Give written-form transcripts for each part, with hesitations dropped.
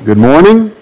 Good morning.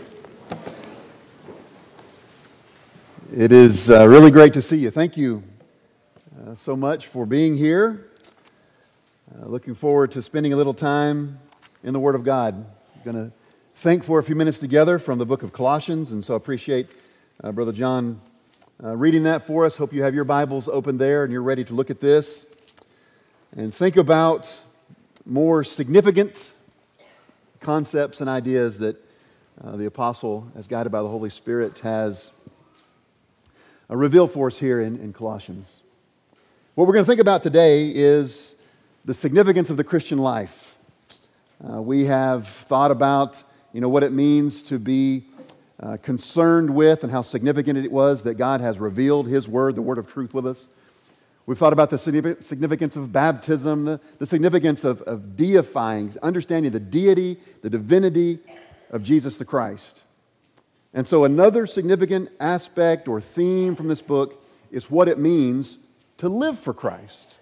It is really great to see you. Thank you so much for being here. Looking forward to spending a little time in the Word of God. I'm going to think for a few minutes together from the book of Colossians, and so I appreciate Brother John reading that for us. Hope you have your Bibles open there and you're ready to look at this and think about more significant concepts and ideas that the apostle, as guided by the Holy Spirit, has revealed for us here in Colossians. What we're going to think about today is the significance of the Christian life. We have thought about, what it means to be concerned with and how significant it was that God has revealed His Word, the Word of truth, with us. We've thought about the significance of baptism, the significance of deifying, understanding the deity, the divinity of Jesus the Christ. And so another significant aspect or theme from this book is what it means to live for Christ.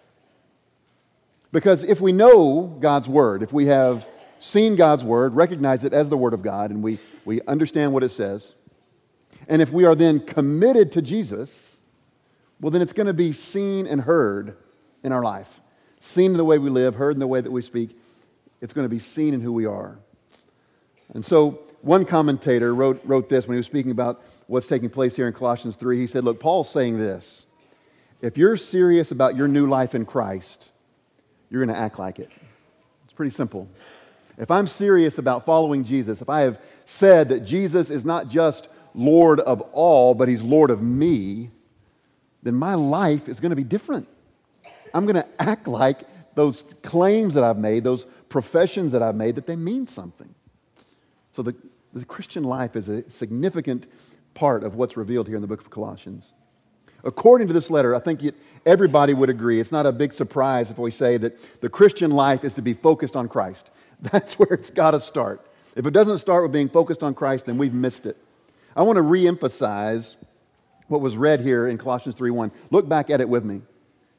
Because if we know God's Word, if we have seen God's Word, recognize it as the Word of God, and we understand what it says, and if we are then committed to Jesus, well, then it's going to be seen and heard in our life. Seen in the way we live, heard in the way that we speak. It's going to be seen in who we are. And so one commentator wrote this when he was speaking about what's taking place here in Colossians 3. He said, look, Paul's saying this. If you're serious about your new life in Christ, you're going to act like it. It's pretty simple. If I'm serious about following Jesus, if I have said that Jesus is not just Lord of all, but He's Lord of me, then my life is going to be different. I'm going to act like those claims that I've made, those professions that I've made, that they mean something. So the Christian life is a significant part of what's revealed here in the book of Colossians. According to this letter, I think everybody would agree. It's not a big surprise if we say that the Christian life is to be focused on Christ. That's where it's got to start. If it doesn't start with being focused on Christ, then we've missed it. I want to re-emphasize what was read here in Colossians 3:1. Look back at it with me.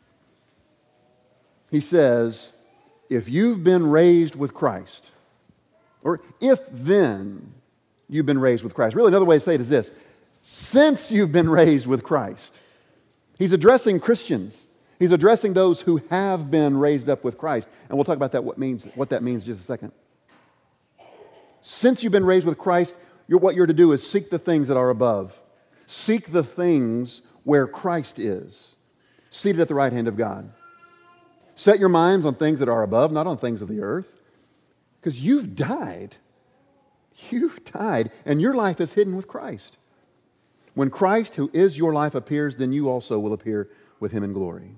He says, if you've been raised with Christ, or if then you've been raised with Christ. Really, another way to say it is this. Since you've been raised with Christ. He's addressing Christians. He's addressing those who have been raised up with Christ. And we'll talk about that, what that means in just a second. Since you've been raised with Christ, what you're to do is seek the things that are above. Seek the things where Christ is, seated at the right hand of God. Set your minds on things that are above, not on things of the earth. Because you've died. You've died, and your life is hidden with Christ. When Christ, who is your life, appears, then you also will appear with Him in glory.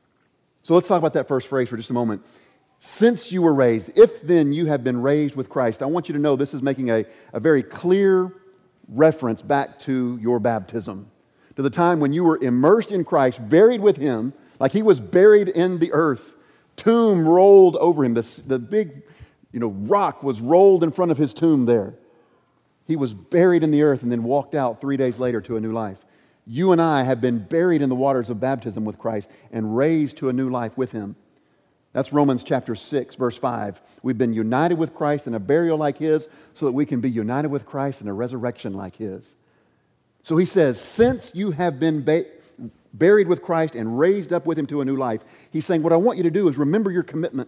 So let's talk about that first phrase for just a moment. Since you were raised, if then you have been raised with Christ, I want you to know this is making a very clear reference back to your baptism, to the time when you were immersed in Christ, buried with Him, like He was buried in the earth, tomb rolled over Him, the big rock was rolled in front of His tomb there. He was buried in the earth and then walked out 3 days later to a new life. You and I have been buried in the waters of baptism with Christ and raised to a new life with Him. That's Romans chapter 6, verse 5. We've been united with Christ in a burial like His so that we can be united with Christ in a resurrection like His. So he says, since you have been buried with Christ and raised up with Him to a new life, He's saying, what I want you to do is remember your commitment.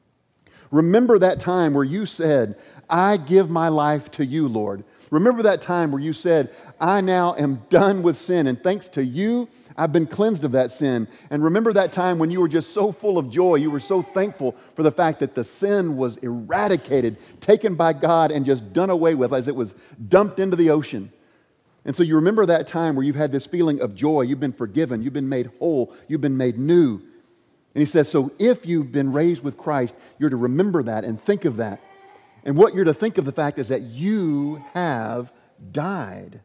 Remember that time where you said, I give my life to you, Lord. Remember that time where you said, I now am done with sin, and thanks to you, I've been cleansed of that sin. And remember that time when you were just so full of joy, you were so thankful for the fact that the sin was eradicated, taken by God, and just done away with as it was dumped into the ocean. And so you remember that time where you've had this feeling of joy, you've been forgiven, you've been made whole, you've been made new. And he says, so if you've been raised with Christ, you're to remember that and think of that. And what you're to think of the fact is that you have died.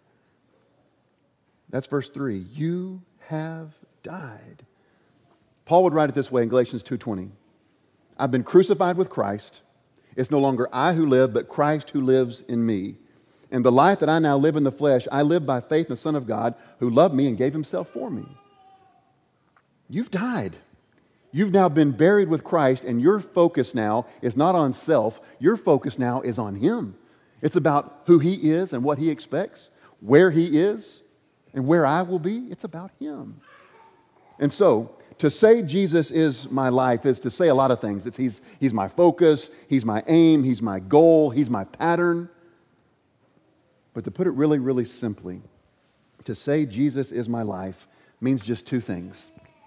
That's verse 3. You have died. Paul would write it this way in Galatians 2:20. I've been crucified with Christ. It's no longer I who live, but Christ who lives in me. And the life that I now live in the flesh, I live by faith in the Son of God who loved me and gave Himself for me. You've died. You've now been buried with Christ, and your focus now is not on self. Your focus now is on Him. It's about who He is and what He expects, where He is and where I will be. It's about Him. And so, to say Jesus is my life is to say a lot of things. He's my focus, He's my aim, He's my goal, He's my pattern. But to put it really, really simply, to say Jesus is my life means just two things.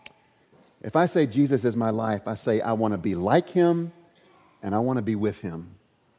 If I say Jesus is my life, I say I want to be like Him and I want to be with Him.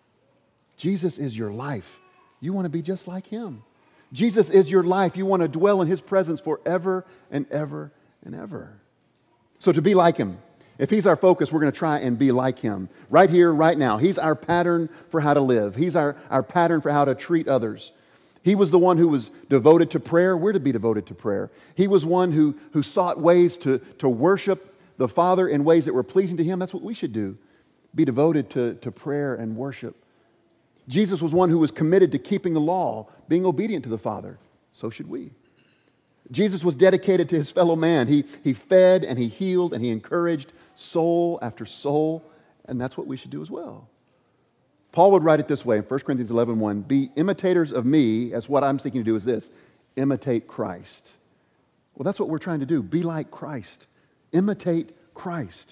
Jesus is your life. You want to be just like Him. Jesus is your life. You want to dwell in His presence forever and ever and ever. So to be like Him, if He's our focus, we're going to try and be like Him. Right here, right now. He's our pattern for how to live. He's our pattern for how to treat others. He was the one who was devoted to prayer. We're to be devoted to prayer. He was one who sought ways to worship the Father in ways that were pleasing to Him. That's what we should do. Be devoted to prayer and worship. Jesus was one who was committed to keeping the law, being obedient to the Father. So should we. Jesus was dedicated to His fellow man. He fed and He healed and He encouraged soul after soul, and that's what we should do as well. Paul would write it this way in 1 Corinthians 11:1, be imitators of me, as what I'm seeking to do is this, imitate Christ. Well, that's what we're trying to do, be like Christ. Imitate Christ.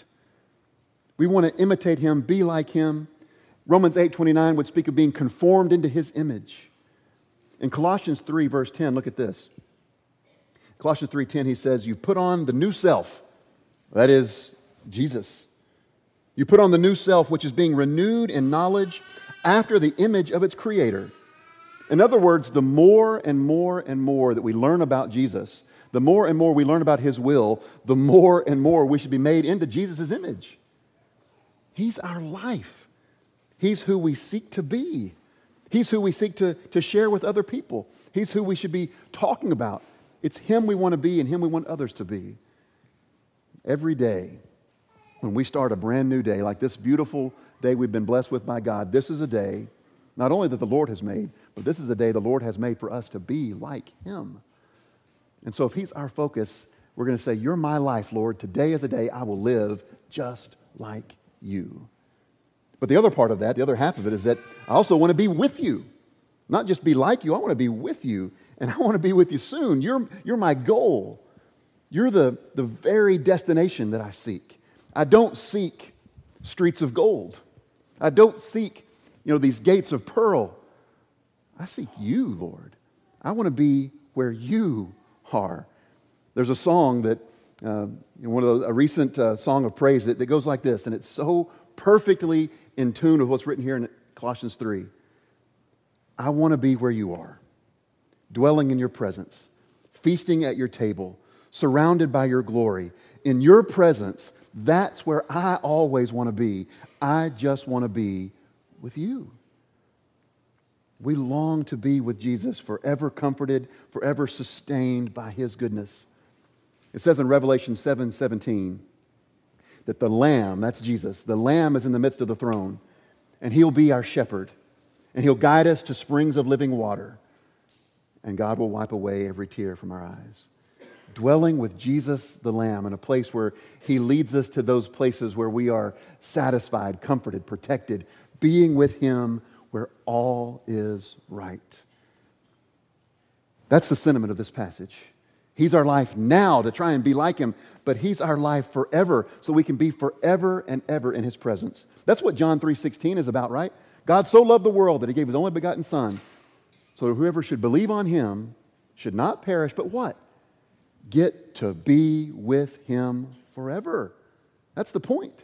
We want to imitate Him, be like Him. Romans 8:29 would speak of being conformed into His image. In Colossians 3, verse 10, look at this. Colossians 3:10, he says, you put on the new self, that is Jesus. You put on the new self, which is being renewed in knowledge after the image of its Creator. In other words, the more and more and more that we learn about Jesus, the more and more we learn about His will, the more and more we should be made into Jesus' image. He's our life. He's who we seek to be. He's who we seek to share with other people. He's who we should be talking about. It's Him we want to be and Him we want others to be. Every day, when we start a brand new day, like this beautiful day we've been blessed with by God, this is a day not only that the Lord has made, but this is a day the Lord has made for us to be like Him. And so if He's our focus, we're going to say, you're my life, Lord. Today is a day I will live just like You. But the other part of that, the other half of it, is that I also want to be with You. Not just be like You, I want to be with You. And I want to be with You soon. You're my goal. You're the very destination that I seek. I don't seek streets of gold. I don't seek, these gates of pearl. I seek You, Lord. I want to be where You are. There's a song that, a recent song of praise that goes like this, and it's so perfectly in tune with what's written here in Colossians 3. I want to be where You are, dwelling in Your presence, feasting at Your table, surrounded by Your glory. In Your presence, that's where I always want to be. I just want to be with You. We long to be with Jesus, forever comforted, forever sustained by His goodness. It says in Revelation 7:17 that the Lamb, that's Jesus, the Lamb is in the midst of the throne, and He'll be our shepherd, and He'll guide us to springs of living water, and God will wipe away every tear from our eyes. Dwelling with Jesus the Lamb in a place where He leads us to those places where we are satisfied, comforted, protected, being with Him where all is right. That's the sentiment of this passage. He's our life now to try and be like Him, but He's our life forever so we can be forever and ever in His presence. That's what John 3:16 is about, right? God so loved the world that He gave His only begotten Son so that whoever should believe on Him should not perish, but what? Get to be with Him forever. That's the point.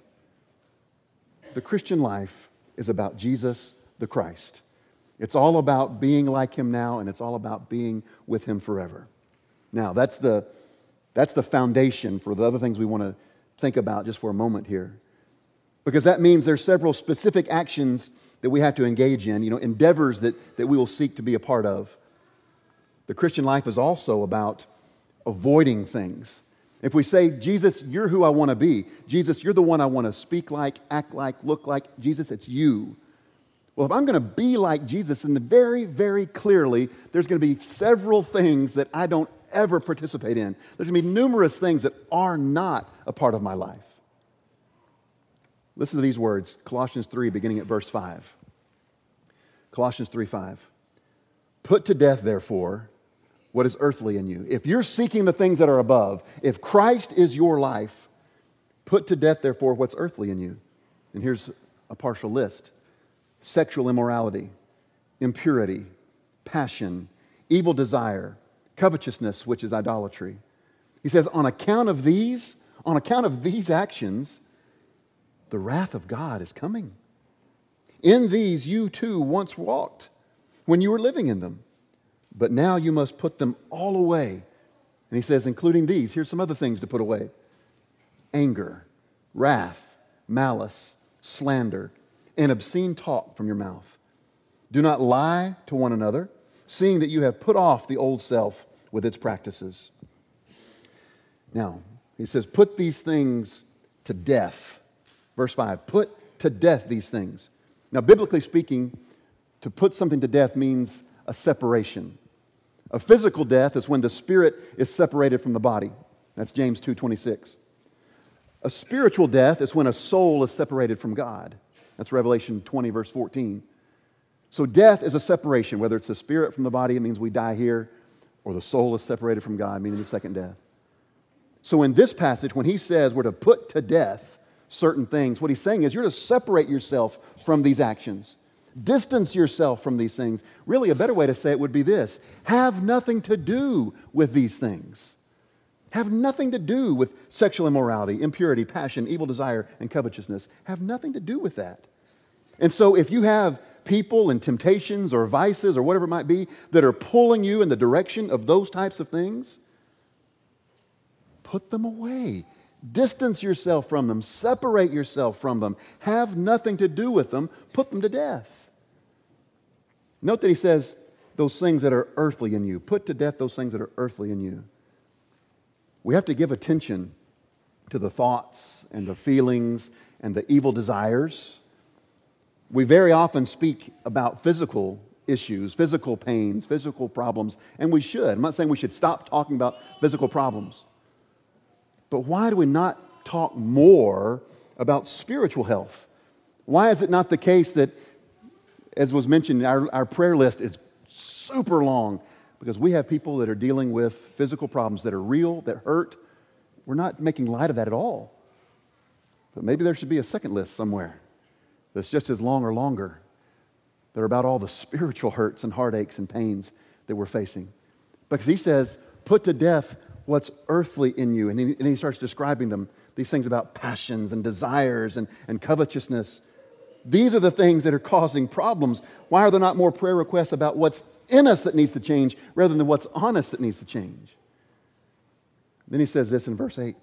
The Christian life is about Jesus the Christ. It's all about being like Him now, and it's all about being with Him forever. Now, that's the foundation for the other things we want to think about just for a moment here. Because that means there's several specific actions that we have to engage in, endeavors that we will seek to be a part of. The Christian life is also about avoiding things. If we say, Jesus, You're who I want to be. Jesus, You're the one I want to speak like, act like, look like. Jesus, it's You. Well, if I'm going to be like Jesus, then very, very clearly, there's going to be several things that I don't ever participate in. There's going to be numerous things that are not a part of my life. Listen to these words, Colossians 3, beginning at verse 5. Colossians 3:5. Put to death, therefore, what is earthly in you. If you're seeking the things that are above, if Christ is your life, put to death, therefore, what's earthly in you. And here's a partial list: sexual immorality, impurity, passion, evil desire, covetousness, which is idolatry. He says, on account of these actions, the wrath of God is coming. In these you too once walked when you were living in them, but now you must put them all away. And he says, including these, here's some other things to put away: anger, wrath, malice, slander, and obscene talk from your mouth. Do not lie to one another, seeing that you have put off the old self with its practices. Now, he says, put these things to death. Verse 5, put to death these things. Now, biblically speaking, to put something to death means a separation. A physical death is when the spirit is separated from the body. That's James 2:26. A spiritual death is when a soul is separated from God. That's Revelation 20, verse 14. So death is a separation, whether it's the spirit from the body, it means we die here, or the soul is separated from God, meaning the second death. So in this passage, when he says we're to put to death certain things, what he's saying is you're to separate yourself from these actions. Distance yourself from these things. Really, a better way to say it would be this: have nothing to do with these things. Have nothing to do with sexual immorality, impurity, passion, evil desire, and covetousness. Have nothing to do with that. And so if you have people and temptations or vices or whatever it might be that are pulling you in the direction of those types of things, put them away. Distance yourself from them. Separate yourself from them. Have nothing to do with them. Put them to death. Note that he says those things that are earthly in you. Put to death those things that are earthly in you. We have to give attention to the thoughts and the feelings and the evil desires. We very often speak about physical issues, physical pains, physical problems, and we should. I'm not saying we should stop talking about physical problems. But why do we not talk more about spiritual health? Why is it not the case that, as was mentioned, our prayer list is super long? Because we have people that are dealing with physical problems that are real, that hurt. We're not making light of that at all. But maybe there should be a second list somewhere that's just as long or longer. That are about all the spiritual hurts and heartaches and pains that we're facing. Because he says, put to death what's earthly in you. And he starts describing them, these things about passions and desires and covetousness. These are the things that are causing problems. Why are there not more prayer requests about what's in us that needs to change rather than what's on us that needs to change? Then he says this in verse 8.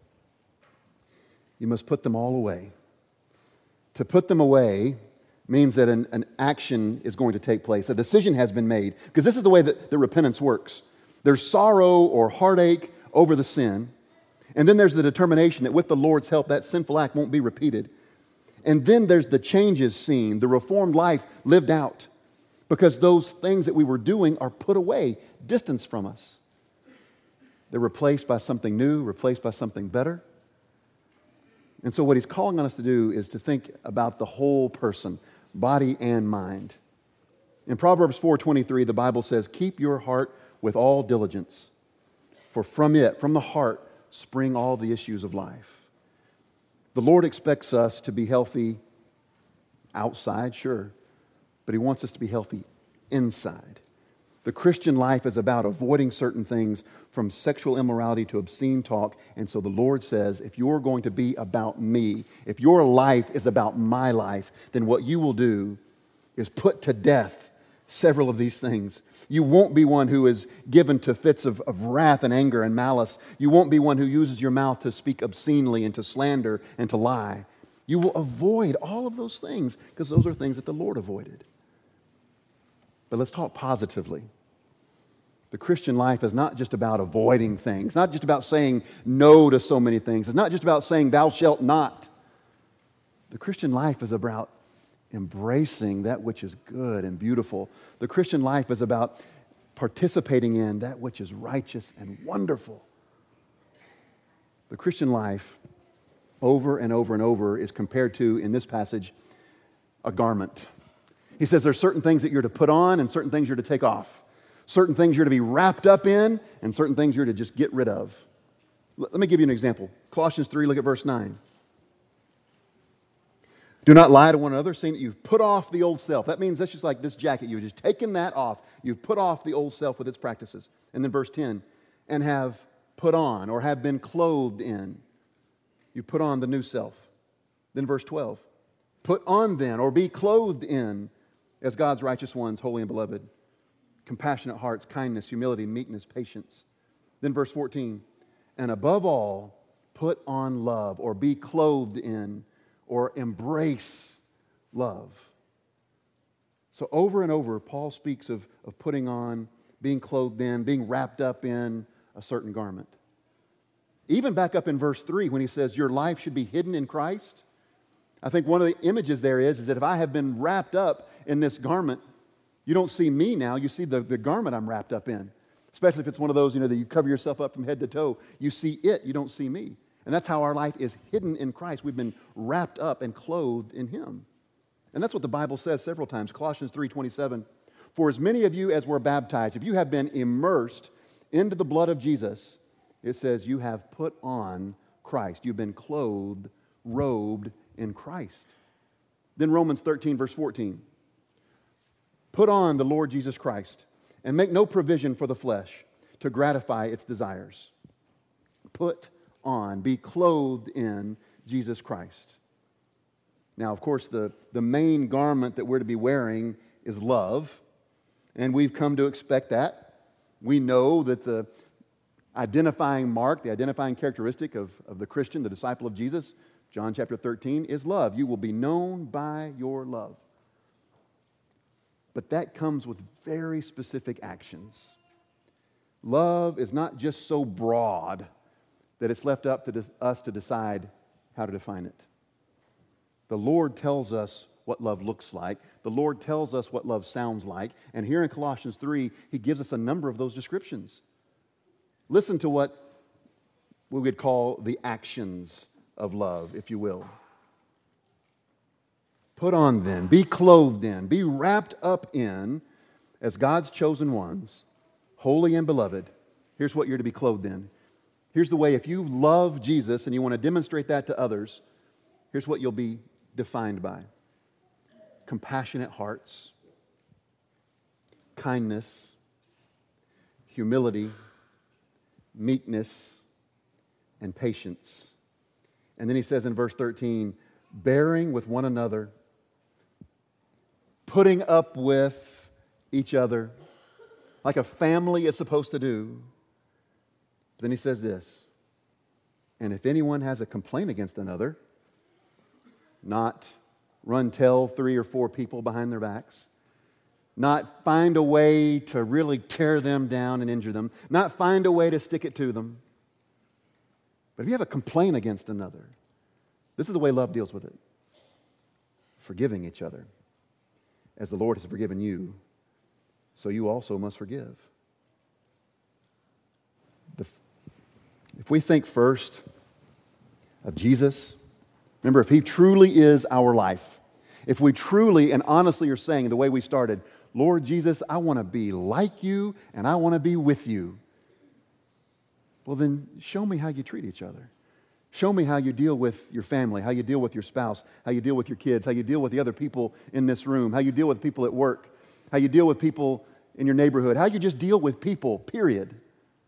You must put them all away. To put them away means that an action is going to take place. A decision has been made. Because this is the way that the repentance works. There's sorrow or heartache over the sin. And then there's the determination that with the Lord's help, that sinful act won't be repeated. And then there's the changes seen, the reformed life lived out. Because those things that we were doing are put away, distanced from us. They're replaced by something new, replaced by something better. And so what he's calling on us to do is to think about the whole person, body and mind. In Proverbs 4:23, the Bible says, keep your heart with all diligence, for from it, from the heart, spring all the issues of life. The Lord expects us to be healthy outside, sure, but he wants us to be healthy inside. The Christian life is about avoiding certain things, from sexual immorality to obscene talk. And so the Lord says, if you're going to be about me, if your life is about my life, then what you will do is put to death several of these things. You won't be one who is given to fits of wrath and anger and malice. You won't be one who uses your mouth to speak obscenely and to slander and to lie. You will avoid all of those things because those are things that the Lord avoided. But let's talk positively. The Christian life is not just about avoiding things, not just about saying no to so many things. It's not just about saying thou shalt not. The Christian life is about embracing that which is good and beautiful. The Christian life is about participating in that which is righteous and wonderful. The Christian life, over and over and over, is compared to, in this passage, a garment. He says there's certain things that you're to put on and certain things you're to take off. Certain things you're to be wrapped up in and certain things you're to just get rid of. Let me give you an example. Colossians 3, look at verse 9. Do not lie to one another, saying that you've put off the old self. That means that's just like this jacket. You've just taken that off. You've put off the old self with its practices. And then verse 10, and have put on or have been clothed in. You put on the new self. Then verse 12, put on then or be clothed in as God's righteous ones, holy and beloved. Compassionate hearts, kindness, humility, meekness, patience. Then verse 14, and above all, put on love or be clothed in or embrace love. So over and over, Paul speaks of putting on, being clothed in, being wrapped up in a certain garment. Even back up in verse 3 when he says your life should be hidden in Christ. I think one of the images there is that if I have been wrapped up in this garment, you don't see me now, you see the garment I'm wrapped up in. Especially if it's one of those, that you cover yourself up from head to toe. You see it, you don't see me. And that's how our life is hidden in Christ. We've been wrapped up and clothed in Him. And that's what the Bible says several times. Colossians 3:27. For as many of you as were baptized, if you have been immersed into the blood of Jesus, it says you have put on Christ. You've been clothed, robed in Christ. Then Romans 13, verse 14. Put on the Lord Jesus Christ and make no provision for the flesh to gratify its desires. Put on, be clothed in Jesus Christ. Now, of course, the main garment that we're to be wearing is love, and we've come to expect that. We know that the identifying mark, the identifying characteristic of the Christian, the disciple of Jesus, John chapter 13, is love. You will be known by your love. But that comes with very specific actions. Love is not just so broad that it's left up to us to decide how to define it. The Lord tells us what love looks like. The Lord tells us what love sounds like. And here in Colossians 3, He gives us a number of those descriptions. Listen to what we would call the actions of love, if you will. Put on then, be clothed in, be wrapped up in, as God's chosen ones, holy and beloved. Here's what you're to be clothed in. Here's the way, if you love Jesus and you want to demonstrate that to others, here's what you'll be defined by. Compassionate hearts, kindness, humility, meekness, and patience. And then he says in verse 13, bearing with one another, putting up with each other, like a family is supposed to do. Then he says this, and if anyone has a complaint against another, not run tell 3 or 4 people behind their backs, not find a way to really tear them down and injure them, not find a way to stick it to them. But if you have a complaint against another, this is the way love deals with it. Forgiving each other. As the Lord has forgiven you, so you also must forgive. If we think first of Jesus, remember, if He truly is our life, if we truly and honestly are saying the way we started, Lord Jesus, I want to be like you and I want to be with you, well then show me how you treat each other. Show me how you deal with your family, how you deal with your spouse, how you deal with your kids, how you deal with the other people in this room, how you deal with people at work, how you deal with people in your neighborhood, how you just deal with people, period.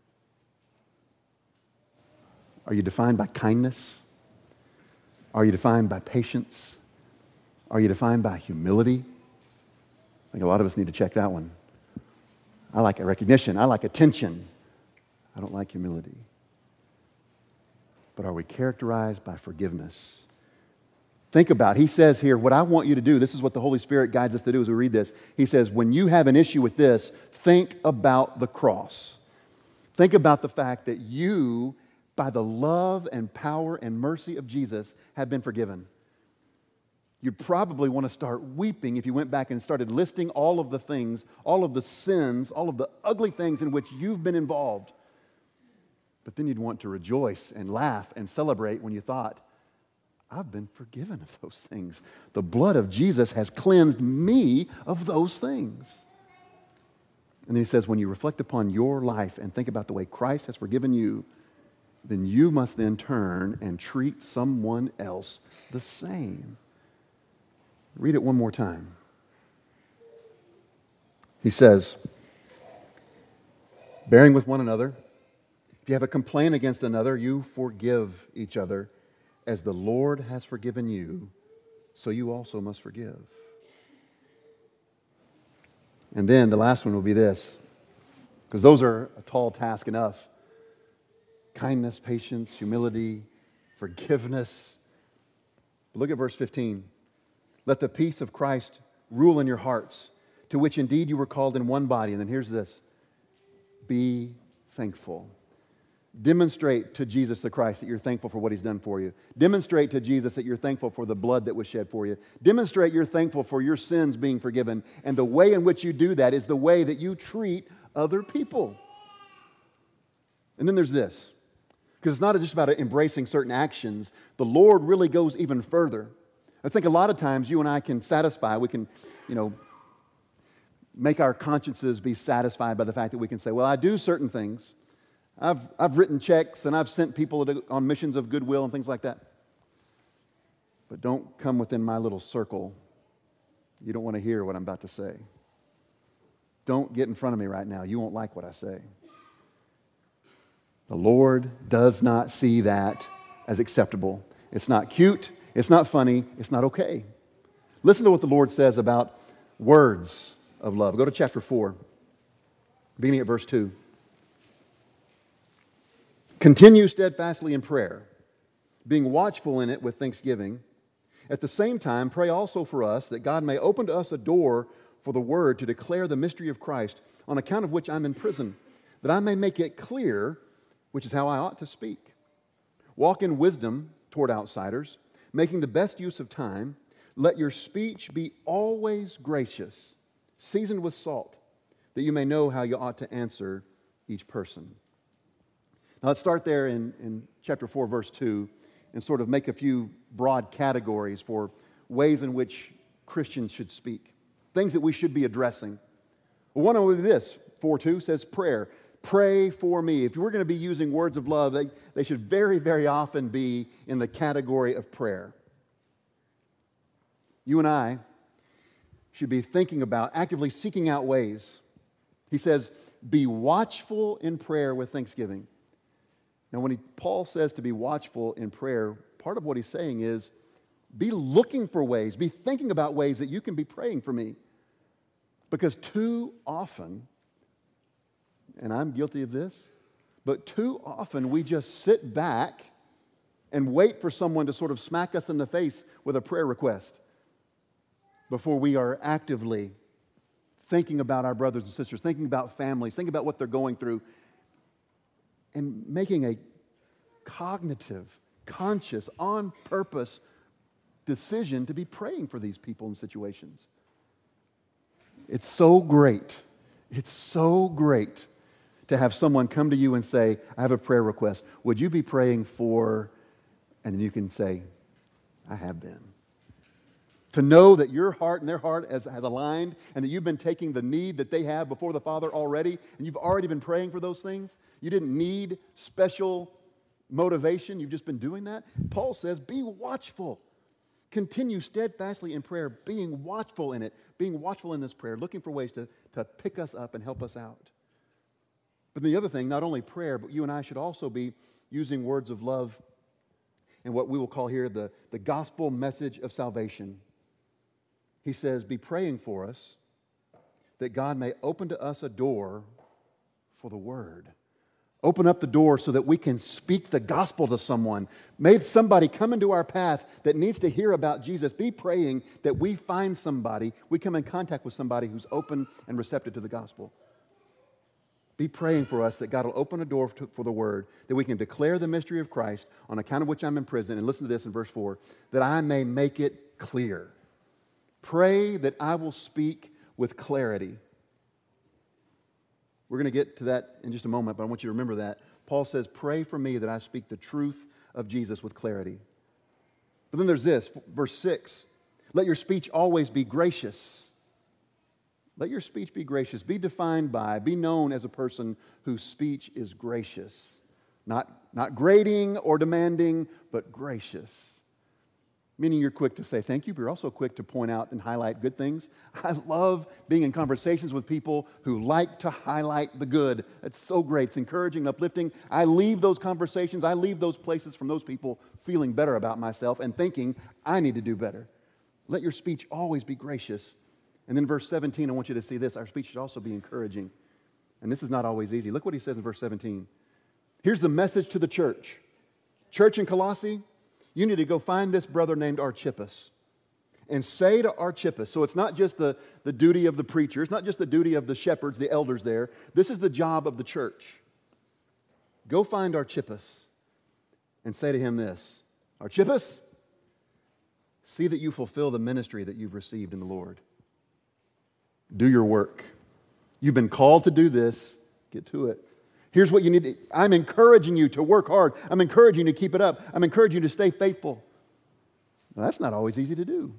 Are you defined by kindness? Are you defined by patience? Are you defined by humility? I think a lot of us need to check that one. I like recognition. I like attention. I don't like humility. But are we characterized by forgiveness? Think about it. He says here, what I want you to do, this is what the Holy Spirit guides us to do as we read this. He says, when you have an issue with this, think about the cross. Think about the fact that you, by the love and power and mercy of Jesus, have been forgiven. You'd probably want to start weeping if you went back and started listing all of the things, all of the sins, all of the ugly things in which you've been involved. But then you'd want to rejoice and laugh and celebrate when you thought, I've been forgiven of those things. The blood of Jesus has cleansed me of those things. And then he says, when you reflect upon your life and think about the way Christ has forgiven you, then you must then turn and treat someone else the same. Read it one more time. He says, bearing with one another, if you have a complaint against another, you forgive each other. As the Lord has forgiven you, so you also must forgive. And then the last one will be this, because those are a tall task enough. Kindness, patience, humility, forgiveness. But look at verse 15. Let the peace of Christ rule in your hearts, to which indeed you were called in one body. And then here's this. Be thankful. Demonstrate to Jesus the Christ that you're thankful for what He's done for you. Demonstrate to Jesus that you're thankful for the blood that was shed for you. Demonstrate you're thankful for your sins being forgiven. And the way in which you do that is the way that you treat other people. And then there's this. Because it's not just about embracing certain actions. The Lord really goes even further. I think a lot of times you and I can satisfy, we can, make our consciences be satisfied by the fact that we can say, well, I do certain things. I've written checks and I've sent people on missions of goodwill and things like that. But don't come within my little circle. You don't want to hear what I'm about to say. Don't get in front of me right now. You won't like what I say. The Lord does not see that as acceptable. It's not cute. It's not funny. It's not okay. Listen to what the Lord says about words of love. Go to chapter 4, beginning at verse 2. Continue steadfastly in prayer, being watchful in it with thanksgiving. At the same time, pray also for us that God may open to us a door for the word to declare the mystery of Christ, on account of which I'm in prison, that I may make it clear, which is how I ought to speak. Walk in wisdom toward outsiders, making the best use of time. Let your speech be always gracious, seasoned with salt, that you may know how you ought to answer each person. Now let's start there in chapter 4, verse 2, and sort of make a few broad categories for ways in which Christians should speak, things that we should be addressing. Well, one of this, 4:2 says prayer. Pray for me. If we're going to be using words of love, they should very, very often be in the category of prayer. You and I should be thinking about, actively seeking out ways. He says, be watchful in prayer with thanksgiving. Now, when Paul says to be watchful in prayer, part of what he's saying is be looking for ways, be thinking about ways that you can be praying for me. Because too often, and I'm guilty of this, but too often we just sit back and wait for someone to sort of smack us in the face with a prayer request before we are actively thinking about our brothers and sisters, thinking about families, thinking about what they're going through, and making a cognitive, conscious, on purpose decision to be praying for these people and situations. It's so great. It's so great to have someone come to you and say, I have a prayer request. Would you be praying for, and then you can say, I have been. To know that your heart and their heart has aligned, and that you've been taking the need that they have before the Father already, and you've already been praying for those things. You didn't need special motivation. You've just been doing that. Paul says, be watchful. Continue steadfastly in prayer, being watchful in it, being watchful in this prayer, looking for ways to pick us up and help us out. But the other thing, not only prayer, but you and I should also be using words of love and what we will call here the gospel message of salvation. He says, be praying for us that God may open to us a door for the word. Open up the door so that we can speak the gospel to someone. May somebody come into our path that needs to hear about Jesus. Be praying that we find somebody, we come in contact with somebody who's open and receptive to the gospel. Be praying for us that God will open a door for the word, that we can declare the mystery of Christ, on account of which I'm in prison. And listen to this in verse 4, that I may make it clear. Pray that I will speak with clarity. We're going to get to that in just a moment, but I want you to remember that. Paul says, pray for me that I speak the truth of Jesus with clarity. But then there's this, verse 6. Let your speech always be gracious. Let your speech be gracious. Be defined by, be known as a person whose speech is gracious. Not grating or demanding, but gracious. Meaning you're quick to say thank you, but you're also quick to point out and highlight good things. I love being in conversations with people who like to highlight the good. It's so great. It's encouraging and uplifting. I leave those conversations, I leave those places from those people feeling better about myself and thinking I need to do better. Let your speech always be gracious. And then verse 17, I want you to see this. Our speech should also be encouraging. And this is not always easy. Look what he says in verse 17. Here's the message to the church. Church in Colossae, you need to go find this brother named Archippus and say to Archippus, so it's not just the duty of the preacher, it's not just the duty of the shepherds, the elders there. This is the job of the church. Go find Archippus and say to him this, Archippus, see that you fulfill the ministry that you've received in the Lord. Do your work. You've been called to do this. Get to it. Here's what you need to, I'm encouraging you to work hard. I'm encouraging you to keep it up. I'm encouraging you to stay faithful. Now, that's not always easy to do.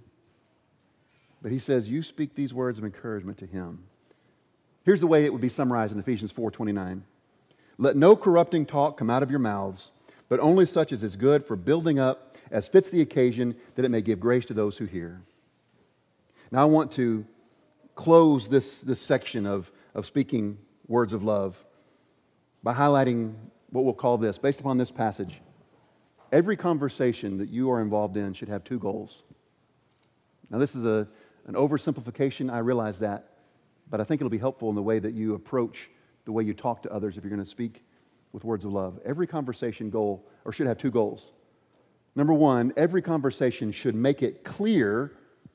But he says, you speak these words of encouragement to him. Here's the way it would be summarized in Ephesians 4:29. Let no corrupting talk come out of your mouths, but only such as is good for building up, as fits the occasion, that it may give grace to those who hear. Now I want to close this section of speaking words of love by highlighting what we'll call this, based upon this passage. Every conversation that you are involved in should have two goals. Now this is an oversimplification, I realize that, but I think it'll be helpful in the way that you approach the way you talk to others if you're going to speak with words of love. Every conversation goal, or should have two goals. Number one, every conversation should make it clear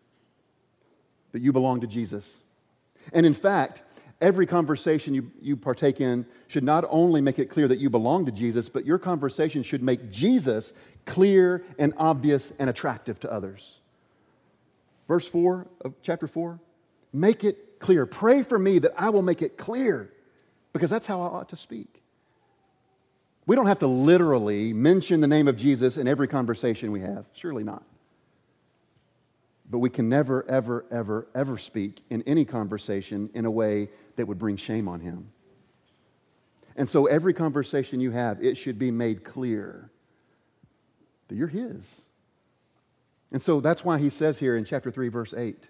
that you belong to Jesus. And in fact, every conversation you partake in should not only make it clear that you belong to Jesus, but your conversation should make Jesus clear and obvious and attractive to others. Verse 4 of chapter 4, make it clear. Pray for me that I will make it clear, because that's how I ought to speak. We don't have to literally mention the name of Jesus in every conversation we have. Surely not. But we can never, ever, ever, ever speak in any conversation in a way that would bring shame on him. And so every conversation you have, it should be made clear that you're his. And so that's why he says here in chapter 3, verse 8,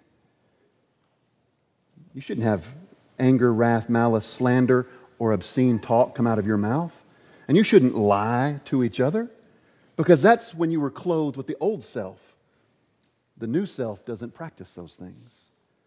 you shouldn't have anger, wrath, malice, slander, or obscene talk come out of your mouth. And you shouldn't lie to each other, because that's when you were clothed with the old self. The new self doesn't practice those things.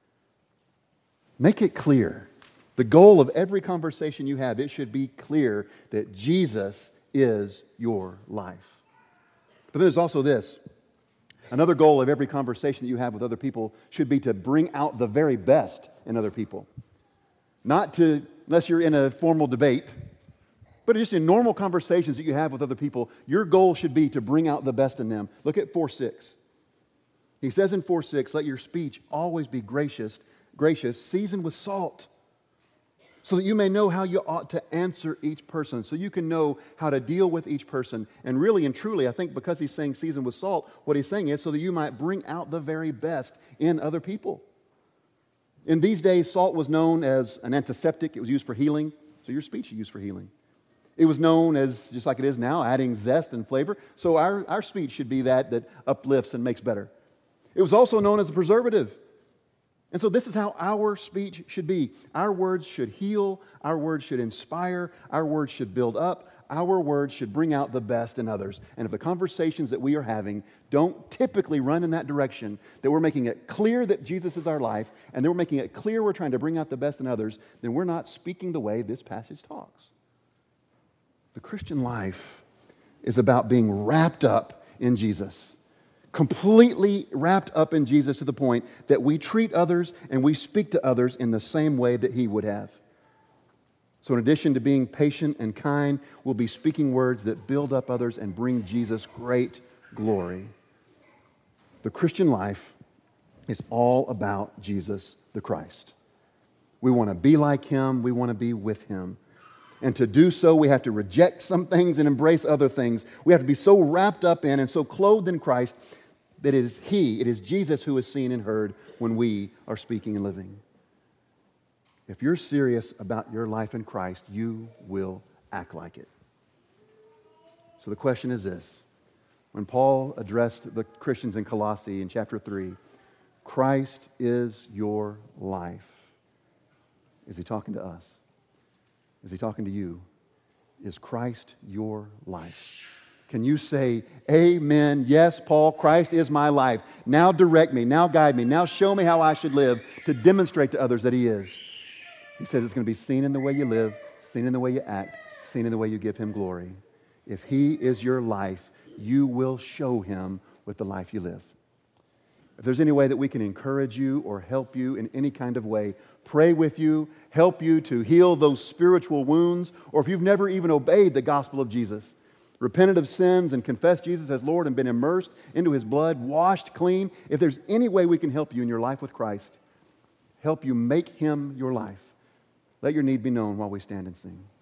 Make it clear. The goal of every conversation you have, it should be clear that Jesus is your life. But there's also this. Another goal of every conversation that you have with other people should be to bring out the very best in other people. Not to, unless you're in a formal debate, but just in normal conversations that you have with other people, your goal should be to bring out the best in them. Look at 4:6. He says in 4:6, let your speech always be gracious, seasoned with salt, so that you may know how you ought to answer each person, so you can know how to deal with each person. And really and truly, I think because he's saying seasoned with salt, what he's saying is so that you might bring out the very best in other people. In these days, salt was known as an antiseptic. It was used for healing, so your speech is used for healing. It was known as, just like it is now, adding zest and flavor. So our speech should be that uplifts and makes better. It was also known as a preservative. And so this is how our speech should be. Our words should heal. Our words should inspire. Our words should build up. Our words should bring out the best in others. And if the conversations that we are having don't typically run in that direction, that we're making it clear that Jesus is our life, and that we're making it clear we're trying to bring out the best in others, then we're not speaking the way this passage talks. The Christian life is about being wrapped up in Jesus. Completely wrapped up in Jesus to the point that we treat others and we speak to others in the same way that He would have. So in addition to being patient and kind, we'll be speaking words that build up others and bring Jesus great glory. The Christian life is all about Jesus the Christ. We want to be like Him. We want to be with Him. And to do so, we have to reject some things and embrace other things. We have to be so wrapped up in and so clothed in Christ that it is Jesus who is seen and heard when we are speaking and living. If you're serious about your life in Christ, you will act like it. So the question is this. When Paul addressed the Christians in Colossae in chapter 3, Christ is your life. Is he talking to us? Is he talking to you? Is Christ your life? Can you say, amen, yes, Paul, Christ is my life. Now direct me, now guide me, now show me how I should live to demonstrate to others that he is. He says it's going to be seen in the way you live, seen in the way you act, seen in the way you give him glory. If he is your life, you will show him with the life you live. If there's any way that we can encourage you or help you in any kind of way, pray with you, help you to heal those spiritual wounds, or if you've never even obeyed the gospel of Jesus, repented of sins and confessed Jesus as Lord and been immersed into his blood, washed clean, if there's any way we can help you in your life with Christ, help you make him your life, let your need be known while we stand and sing.